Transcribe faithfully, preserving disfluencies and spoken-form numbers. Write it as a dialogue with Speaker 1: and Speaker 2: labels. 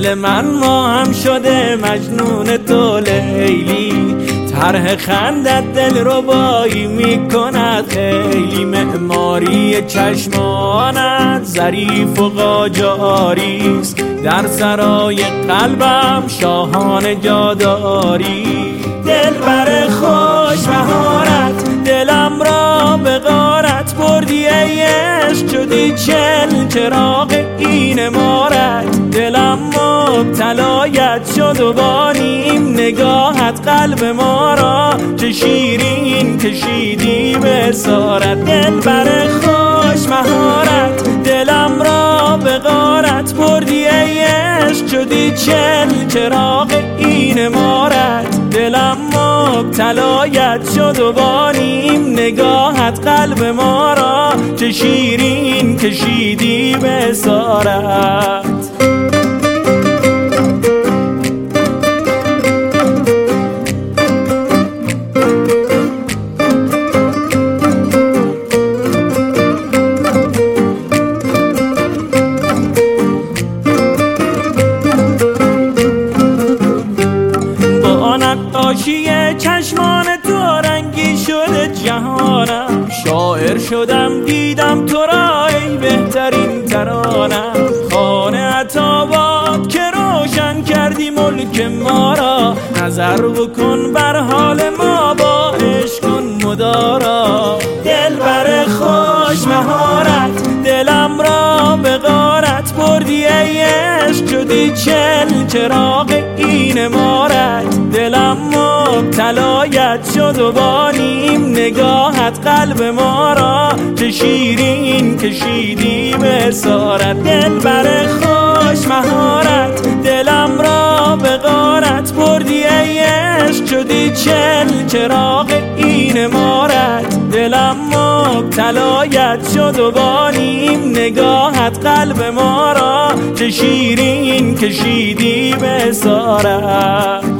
Speaker 1: دل من ما هم شده مجنون تو لیلی، طرح خندت دل ربایی میکند خیلی، معماری چشمانت ظریف و قاجاریست، در سرای قلبم شاهانه جاداری. دلبر خوش مهارت دلم را به غارت بردی ای عشق، شدی چل چراغ این امارت، دلم مبتلایت شد و با نیم نگاهت قلب ما را چه شیرین کشیدی به اسارت. دلبر خوش مهارت دلم را به غارت بردی ای عشق، شدی چل چراغ این امارت، دلم مبتلایت شد و با نیم نگاهت قلب ما را چه شیرین کشیدی به اسارت. نقاشی چشمان تو رنگی شده جهانم، شاعر شدم دیدم تو را ای بهترین ترانم، خانه عطاباد که روشن کردی ملک ما را، نظر بکن بر حال ما با عشق کن مدارا. دلبر خوش مهارت دلم را به غارت بردی ای عشق، شدی چل چراغ این امارت، دلم مبتلایت شد و با نیم نگاهت قلب ما را چه شیرین کشیدی به اسارت. دلبر خوش مهارت دلم را به غارت بردی ای عشق، شدی چل چراغ این امارت، دلم مبتلایت شد و با نیم نگاهت قلب ما را چه شیرین کشیدی به اسارت.